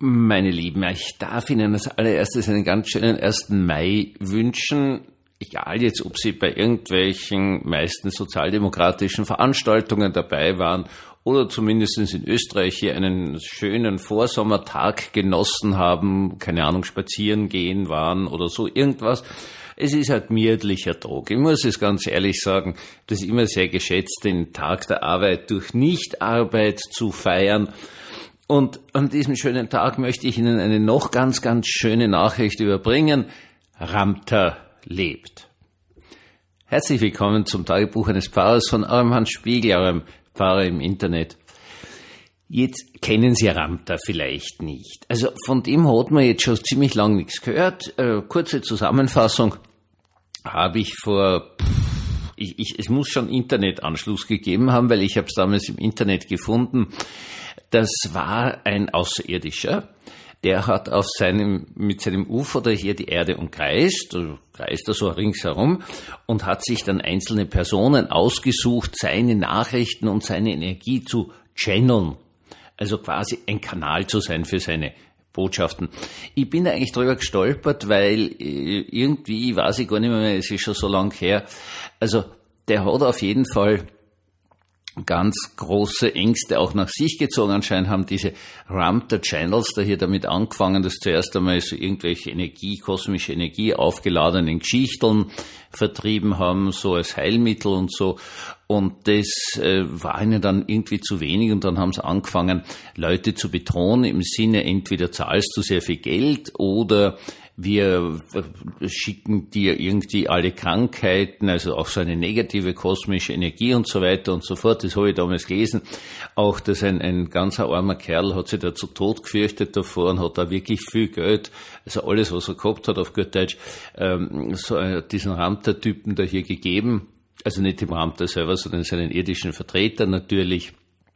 Meine Lieben, ich darf Ihnen als allererstes einen ganz schönen 1. Mai wünschen. Egal jetzt, ob Sie bei irgendwelchen meistens sozialdemokratischen Veranstaltungen dabei waren oder zumindest in Österreich hier einen schönen Vorsommertag genossen haben, keine Ahnung, spazieren gehen waren oder so irgendwas. Es ist halt gemütlicher Tag. Ich muss es ganz ehrlich sagen, das ist immer sehr geschätzt, den Tag der Arbeit durch Nichtarbeit zu feiern. Und an diesem schönen Tag möchte ich Ihnen eine noch ganz, ganz schöne Nachricht überbringen. Ramter lebt. Herzlich willkommen zum Tagebuch eines Pfarrers von eurem Hans Spiegel, eurem Pfarrer im Internet. Jetzt kennen Sie Ramter vielleicht nicht. Also von dem hat man jetzt schon ziemlich lang nichts gehört. Kurze Zusammenfassung habe ich es muss schon Internetanschluss gegeben haben, weil ich habe es damals im Internet gefunden. Das war ein Außerirdischer, der hat mit seinem UFO da hier die Erde umkreist, kreist er so ringsherum und hat sich dann einzelne Personen ausgesucht, seine Nachrichten und seine Energie zu channeln. Also quasi ein Kanal zu sein für seine Botschaften. Ich bin da eigentlich drüber gestolpert, weil irgendwie, weiß ich gar nicht mehr, es ist schon so lang her. Also der hat auf jeden Fall ganz große Ängste auch nach sich gezogen. Anscheinend haben diese Ramter-Channels da hier damit angefangen, dass zuerst einmal so irgendwelche kosmische Energie aufgeladenen Geschichten vertrieben haben, so als Heilmittel und so. Und das war ihnen dann irgendwie zu wenig und dann haben sie angefangen, Leute zu bedrohen im Sinne, entweder zahlst du sehr viel Geld oder wir schicken dir irgendwie alle Krankheiten, also auch so eine negative kosmische Energie und so weiter und so fort. Das habe ich damals gelesen. Auch, dass ein ganz armer Kerl hat sich da zu Tod gefürchtet davor und hat da wirklich viel Geld, also alles, was er gehabt hat auf gut Deutsch, diesen Ramter-Typen da hier gegeben. Also nicht dem Ramter selber, sondern seinen irdischen Vertreter natürlich.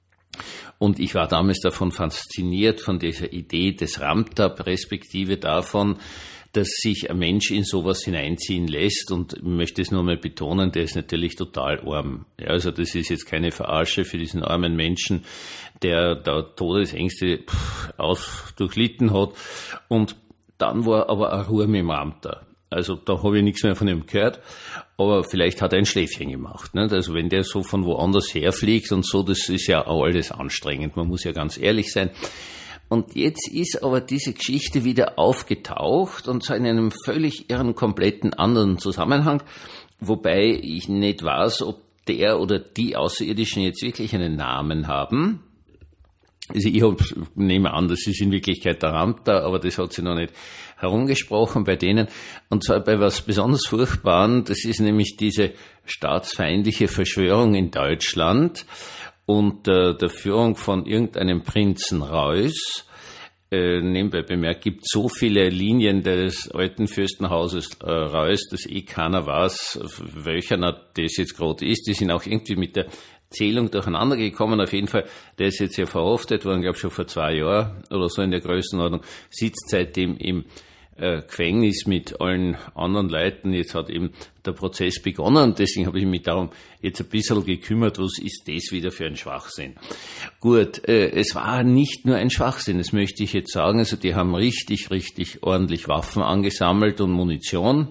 Und ich war damals davon fasziniert, von dieser Idee des Ramter, respektive davon, dass sich ein Mensch in sowas hineinziehen lässt. Und ich möchte es nur mal betonen, der ist natürlich total arm. Ja, also das ist jetzt keine Verarsche für diesen armen Menschen, der da Todesängste durchlitten hat. Und dann war aber eine Ruhe mit dem Ramter. Also da habe ich nichts mehr von ihm gehört, aber vielleicht hat er ein Schläfchen gemacht. Nicht? Also wenn der so von woanders herfliegt und so, das ist ja auch alles anstrengend, man muss ja ganz ehrlich sein. Und jetzt ist aber diese Geschichte wieder aufgetaucht und zwar in einem völlig irren, kompletten anderen Zusammenhang, wobei ich nicht weiß, ob der oder die Außerirdischen jetzt wirklich einen Namen haben. Also ich nehme an, das ist in Wirklichkeit der Ramter, aber das hat sich noch nicht herumgesprochen bei denen. Und zwar bei was besonders Furchtbaren, das ist nämlich diese staatsfeindliche Verschwörung in Deutschland unter der Führung von irgendeinem Prinzen Reuß. Nebenbei bemerkt, gibt so viele Linien des alten Fürstenhauses Reuß, dass keiner weiß, welcher das jetzt gerade ist. Die sind auch irgendwie mit der Zählung durcheinander gekommen. Auf jeden Fall, der ist jetzt ja verhaftet worden, glaube ich schon vor 2 Jahren oder so in der Größenordnung, sitzt seitdem im Gefängnis mit allen anderen Leuten. Jetzt hat eben der Prozess begonnen und deswegen habe ich mich darum jetzt ein bisschen gekümmert, was ist das wieder für ein Schwachsinn. Gut, es war nicht nur ein Schwachsinn, das möchte ich jetzt sagen. Also die haben richtig ordentlich Waffen angesammelt und Munition.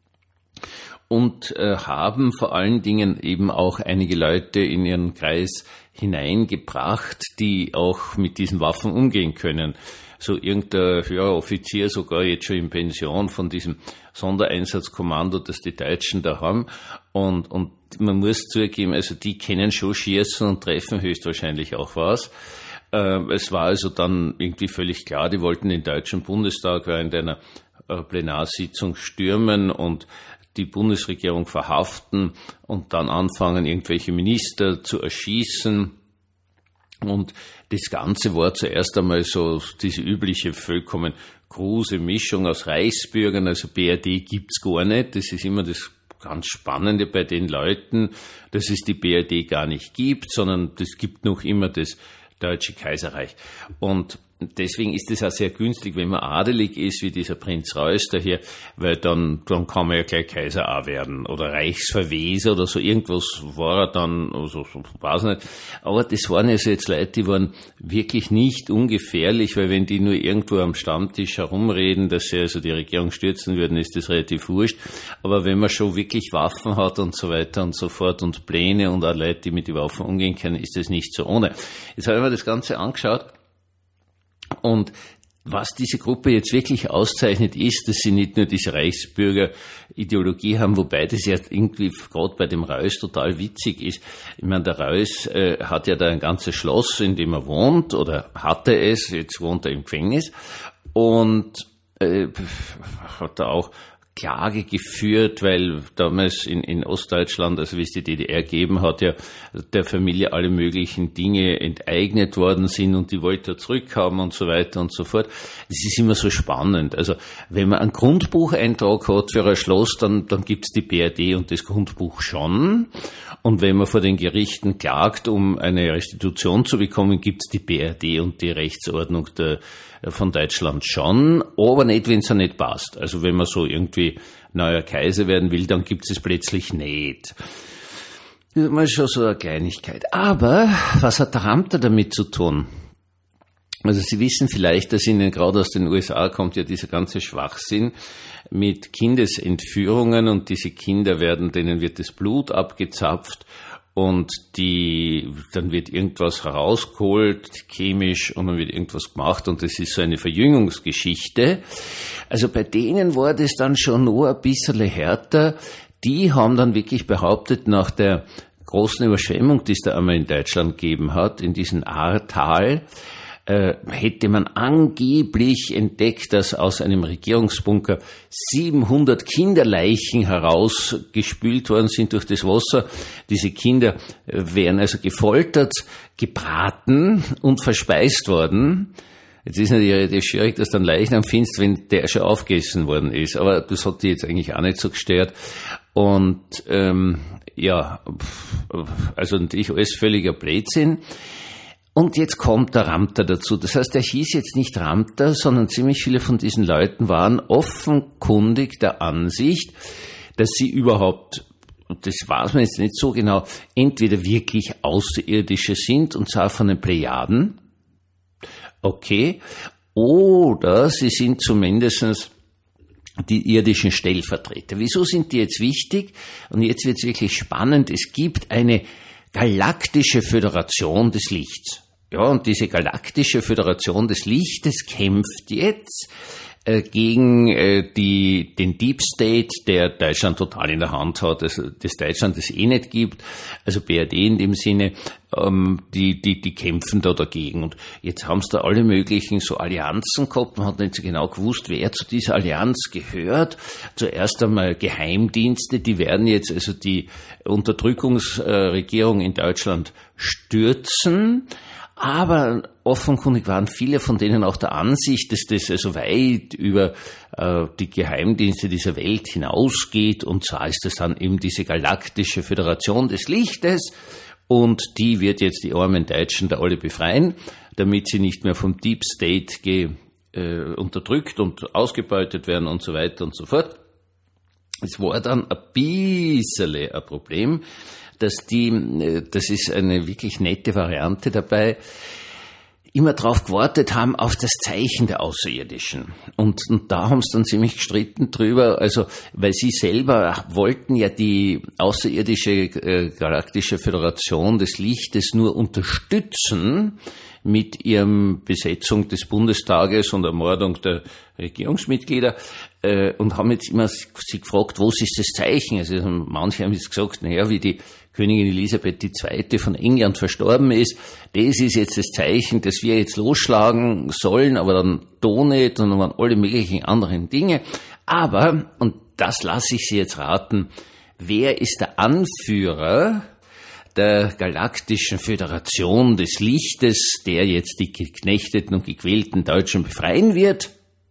Und haben vor allen Dingen eben auch einige Leute in ihren Kreis hineingebracht, die auch mit diesen Waffen umgehen können. So irgendein höherer Offizier, sogar jetzt schon in Pension von diesem Sondereinsatzkommando, das die Deutschen da haben. Und man muss zugeben, also die können schon schießen und treffen höchstwahrscheinlich auch was. Es war also dann irgendwie völlig klar, die wollten den Deutschen Bundestag während einer Plenarsitzung stürmen und die Bundesregierung verhaften und dann anfangen, irgendwelche Minister zu erschießen. Und das Ganze war zuerst einmal so diese übliche, vollkommen kruse Mischung aus Reichsbürgern, also BRD gibt's gar nicht. Das ist immer das ganz Spannende bei den Leuten, dass es die BRD gar nicht gibt, sondern es gibt noch immer das Deutsche Kaiserreich. Und deswegen ist es auch sehr günstig, wenn man adelig ist, wie dieser Prinz Reuß daher, weil dann kann man ja gleich Kaiser auch werden oder Reichsverweser oder so irgendwas war er dann, also weiß nicht. Aber das waren ja so jetzt Leute, die waren wirklich nicht ungefährlich, weil wenn die nur irgendwo am Stammtisch herumreden, dass sie also die Regierung stürzen würden, ist das relativ wurscht. Aber wenn man schon wirklich Waffen hat und so weiter und so fort und Pläne und auch Leute, die mit den Waffen umgehen können, ist das nicht so ohne. Jetzt habe ich mir das Ganze angeschaut. Und was diese Gruppe jetzt wirklich auszeichnet, ist, dass sie nicht nur diese Reichsbürger-Ideologie haben, wobei das ja irgendwie gerade bei dem Reuß total witzig ist. Ich meine, der Reuß hat ja da ein ganzes Schloss, in dem er wohnt, oder hatte es, jetzt wohnt er im Gefängnis, und hat da auch Klage geführt, weil damals in Ostdeutschland, also wie es die DDR gegeben hat, ja der Familie alle möglichen Dinge enteignet worden sind und die wollte er zurückhaben und so weiter und so fort. Das ist immer so spannend. Also wenn man einen Grundbucheintrag hat für ein Schloss, dann gibt's die BRD und das Grundbuch schon. Und wenn man vor den Gerichten klagt, um eine Restitution zu bekommen, gibt's die BRD und die Rechtsordnung von Deutschland schon, aber nicht, wenn es ja nicht passt. Also wenn man so irgendwie neuer Kaiser werden will, dann gibt es plötzlich nicht. Das ist mal schon so eine Kleinigkeit. Aber was hat der Ramter damit zu tun? Also Sie wissen vielleicht, dass Ihnen gerade aus den USA kommt ja dieser ganze Schwachsinn mit Kindesentführungen und diese Kinder denen wird das Blut abgezapft und dann wird irgendwas herausgeholt, chemisch, und dann wird irgendwas gemacht und das ist so eine Verjüngungsgeschichte. Also bei denen war das dann schon nur ein bisschen härter. Die haben dann wirklich behauptet, nach der großen Überschwemmung, die es da einmal in Deutschland gegeben hat, in diesem Ahrtal, hätte man angeblich entdeckt, dass aus einem Regierungsbunker 700 Kinderleichen herausgespült worden sind durch das Wasser. Diese Kinder wären also gefoltert, gebraten und verspeist worden. Jetzt ist natürlich relativ schwierig, dass du einen Leichnam findest, wenn der schon aufgegessen worden ist. Aber das hat die jetzt eigentlich auch nicht so gestört. Und also natürlich alles völliger Blödsinn. Und jetzt kommt der Ramter dazu. Das heißt, er hieß jetzt nicht Ramter, sondern ziemlich viele von diesen Leuten waren offenkundig der Ansicht, dass sie überhaupt, und das weiß man jetzt nicht so genau, entweder wirklich Außerirdische sind, und zwar von den Plejaden, okay, oder sie sind zumindest die irdischen Stellvertreter. Wieso sind die jetzt wichtig? Und jetzt wird es wirklich spannend. Es gibt eine galaktische Föderation des Lichts. Ja, und diese galaktische Föderation des Lichtes kämpft jetzt gegen den Deep State, der Deutschland total in der Hand hat, also das Deutschland es eh nicht gibt, also BRD in dem Sinne, die kämpfen da dagegen. Und jetzt haben es da alle möglichen so Allianzen gehabt, man hat nicht so genau gewusst, wer zu dieser Allianz gehört. Zuerst einmal Geheimdienste, die werden jetzt also die Unterdrückungsregierung in Deutschland stürzen. Aber offenkundig waren viele von denen auch der Ansicht, dass das also weit über die Geheimdienste dieser Welt hinausgeht. Und zwar ist das dann eben diese galaktische Föderation des Lichtes. Und die wird jetzt die armen Deutschen da alle befreien, damit sie nicht mehr vom Deep State unterdrückt und ausgebeutet werden und so weiter und so fort. Es war dann ein bisschen ein Problem, dass das ist eine wirklich nette Variante dabei, immer drauf gewartet haben auf das Zeichen der Außerirdischen. Und da haben sie dann ziemlich gestritten drüber, also, weil sie selber wollten ja die außerirdische galaktische Föderation des Lichtes nur unterstützen mit ihrem Besetzung des Bundestages und Ermordung der Regierungsmitglieder, und haben jetzt immer sie gefragt, was ist das Zeichen? Also manche haben jetzt gesagt, naja, wie die Königin Elisabeth II. Von England verstorben ist, das ist jetzt das Zeichen, dass wir jetzt losschlagen sollen, aber dann doch nicht, und dann waren alle möglichen anderen Dinge. Aber, und das lasse ich Sie jetzt raten, wer ist der Anführer der Galaktischen Föderation des Lichtes, der jetzt die geknechteten und gequälten Deutschen befreien wird?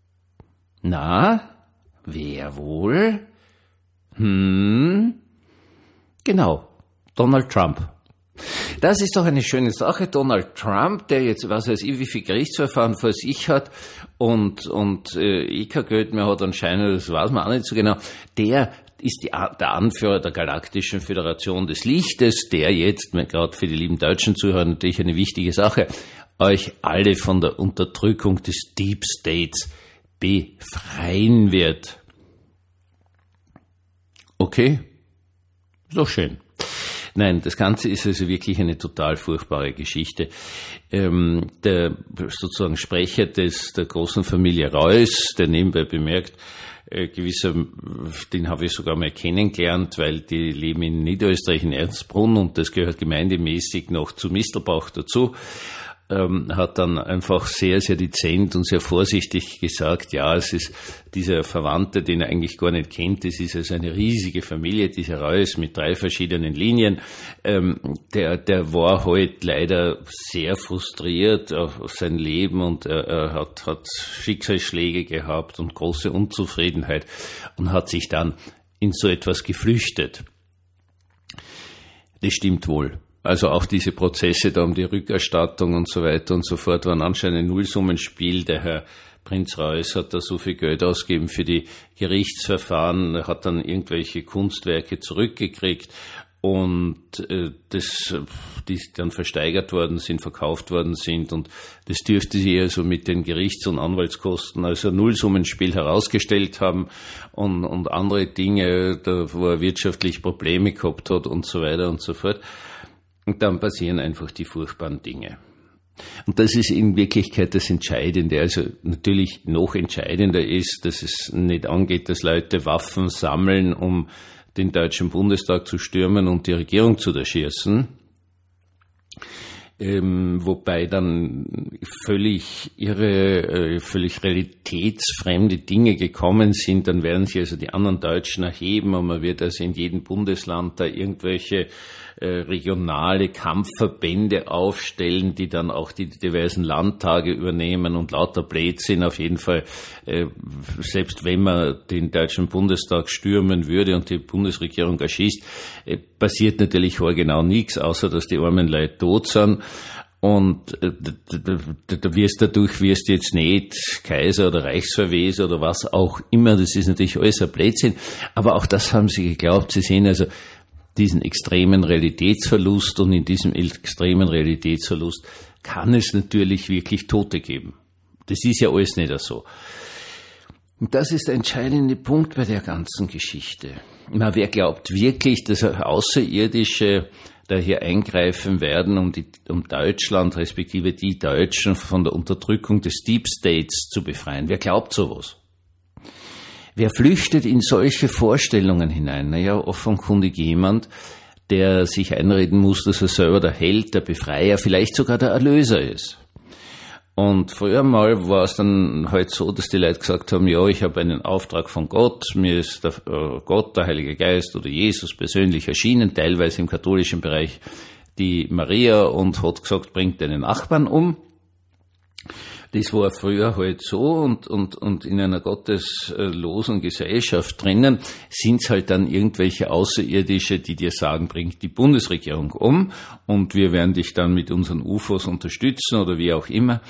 Na, wer wohl? Genau, Donald Trump. Das ist doch eine schöne Sache. Donald Trump, der jetzt, was weiß ich, wie viel Gerichtsverfahren vor sich hat und kein Geld mehr hat anscheinend, das weiß man auch nicht so genau, der ist der Anführer der Galaktischen Föderation des Lichtes, der jetzt, gerade für die lieben deutschen Zuhörer natürlich eine wichtige Sache, euch alle von der Unterdrückung des Deep States befreien wird. Okay, ist doch schön. Nein, das Ganze ist also wirklich eine total furchtbare Geschichte. Der sozusagen Sprecher der großen Familie Reuss, der nebenbei bemerkt, den habe ich sogar mal kennengelernt, weil die leben in Niederösterreich in Ernstbrunn und das gehört gemeindemäßig noch zu Mistelbach dazu. Hat dann einfach sehr, sehr dezent und sehr vorsichtig gesagt, ja, es ist dieser Verwandte, den er eigentlich gar nicht kennt, es ist also eine riesige Familie, dieser Reuss mit 3 verschiedenen Linien, der war halt leider sehr frustriert auf sein Leben und er hat Schicksalsschläge gehabt und große Unzufriedenheit und hat sich dann in so etwas geflüchtet. Das stimmt wohl. Also auch diese Prozesse da um die Rückerstattung und so weiter und so fort waren anscheinend ein Nullsummenspiel. Der Herr Prinz Reuss hat da so viel Geld ausgegeben für die Gerichtsverfahren, hat dann irgendwelche Kunstwerke zurückgekriegt und die dann versteigert worden sind, verkauft worden sind und das dürfte sich also mit den Gerichts- und Anwaltskosten also ein Nullsummenspiel herausgestellt haben und andere Dinge, wo er wirtschaftlich Probleme gehabt hat und so weiter und so fort. Und dann passieren einfach die furchtbaren Dinge. Und das ist in Wirklichkeit das Entscheidende. Also natürlich noch entscheidender ist, dass es nicht angeht, dass Leute Waffen sammeln, um den Deutschen Bundestag zu stürmen und die Regierung zu erschießen. Wobei dann völlig realitätsfremde Dinge gekommen sind, dann werden sich also die anderen Deutschen erheben und man wird also in jedem Bundesland da irgendwelche regionale Kampfverbände aufstellen, die dann auch die diversen Landtage übernehmen und lauter Blödsinn auf jeden Fall, selbst wenn man den Deutschen Bundestag stürmen würde und die Bundesregierung erschießt, passiert natürlich genau nichts, außer dass die armen Leute tot sind. Und dadurch wirst du jetzt nicht Kaiser oder Reichsverweser oder was auch immer, das ist natürlich alles ein Blödsinn, aber auch das haben sie geglaubt. Sie sehen also diesen extremen Realitätsverlust und in diesem extremen Realitätsverlust kann es natürlich wirklich Tote geben. Das ist ja alles nicht so. Und das ist der entscheidende Punkt bei der ganzen Geschichte. Wer glaubt wirklich, dass Außerirdische da hier eingreifen werden, um Deutschland, respektive die Deutschen von der Unterdrückung des Deep States zu befreien? Wer glaubt sowas? Wer flüchtet in solche Vorstellungen hinein? Naja, offenkundig jemand, der sich einreden muss, dass er selber der Held, der Befreier, vielleicht sogar der Erlöser ist. Und früher mal war es dann halt so, dass die Leute gesagt haben, ja, ich habe einen Auftrag von Gott, mir ist der Gott, der Heilige Geist oder Jesus persönlich erschienen, teilweise im katholischen Bereich die Maria und hat gesagt, bringt deinen Nachbarn um. Das war früher halt so und in einer gotteslosen Gesellschaft drinnen sind's halt dann irgendwelche Außerirdische, die dir sagen, bringt die Bundesregierung um und wir werden dich dann mit unseren UFOs unterstützen oder wie auch immer.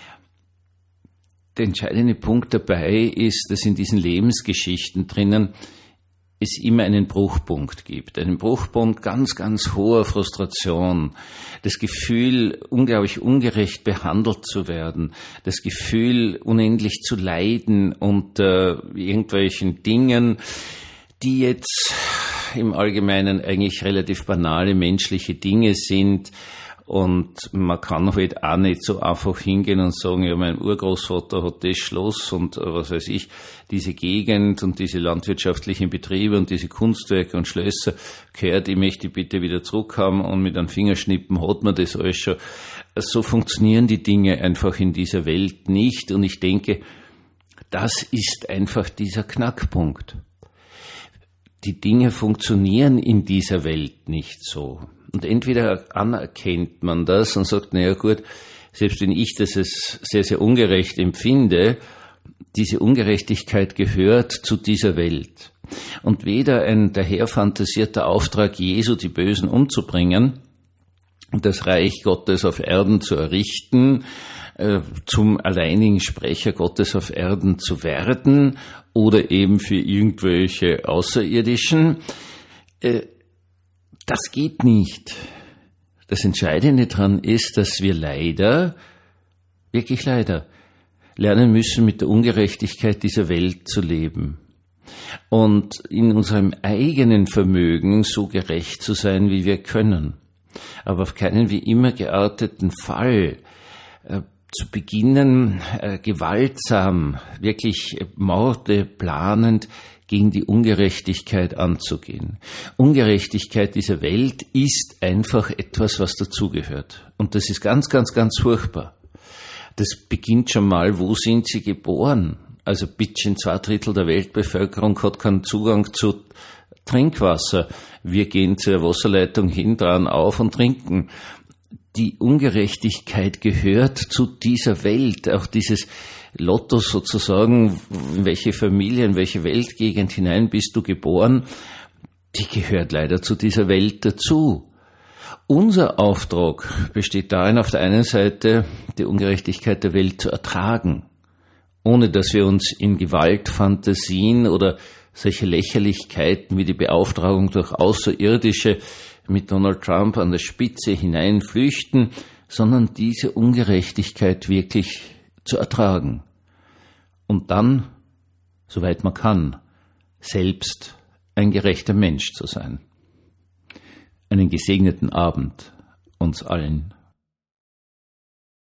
Der entscheidende Punkt dabei ist, dass in diesen Lebensgeschichten drinnen es immer einen Bruchpunkt gibt. Einen Bruchpunkt ganz, ganz hoher Frustration. Das Gefühl, unglaublich ungerecht behandelt zu werden. Das Gefühl, unendlich zu leiden unter irgendwelchen Dingen, die jetzt im Allgemeinen eigentlich relativ banale menschliche Dinge sind. Und man kann halt auch nicht so einfach hingehen und sagen, ja, mein Urgroßvater hat das Schloss und was weiß ich, diese Gegend und diese landwirtschaftlichen Betriebe und diese Kunstwerke und Schlösser gehört, ich möchte die bitte wieder zurückhaben und mit einem Fingerschnippen hat man das alles schon. So funktionieren die Dinge einfach in dieser Welt nicht und ich denke, das ist einfach dieser Knackpunkt. Die Dinge funktionieren in dieser Welt nicht so. Und entweder anerkennt man das und sagt, naja gut, selbst wenn ich das als sehr, sehr ungerecht empfinde, diese Ungerechtigkeit gehört zu dieser Welt. Und weder ein daher fantasierter Auftrag Jesu, die Bösen umzubringen, das Reich Gottes auf Erden zu errichten, zum alleinigen Sprecher Gottes auf Erden zu werden oder eben für irgendwelche Außerirdischen. Das geht nicht. Das Entscheidende daran ist, dass wir leider, wirklich leider, lernen müssen, mit der Ungerechtigkeit dieser Welt zu leben und in unserem eigenen Vermögen so gerecht zu sein, wie wir können. Aber auf keinen wie immer gearteten Fall zu beginnen, gewaltsam, wirklich Morde planend gegen die Ungerechtigkeit anzugehen. Ungerechtigkeit dieser Welt ist einfach etwas, was dazugehört. Und das ist ganz, ganz, ganz furchtbar. Das beginnt schon mal, wo sind Sie geboren? Also bitteschön, 2/3 der Weltbevölkerung hat keinen Zugang zu Trinkwasser. Wir gehen zur Wasserleitung hin, dran auf und trinken. Die Ungerechtigkeit gehört zu dieser Welt, auch dieses Lotto sozusagen, in welche Familie, in welche Weltgegend hinein bist du geboren, die gehört leider zu dieser Welt dazu. Unser Auftrag besteht darin, auf der einen Seite die Ungerechtigkeit der Welt zu ertragen, ohne dass wir uns in Gewaltfantasien oder solche Lächerlichkeiten wie die Beauftragung durch Außerirdische mit Donald Trump an der Spitze hineinflüchten, sondern diese Ungerechtigkeit wirklich zu ertragen und dann, soweit man kann, selbst ein gerechter Mensch zu sein. Einen gesegneten Abend uns allen.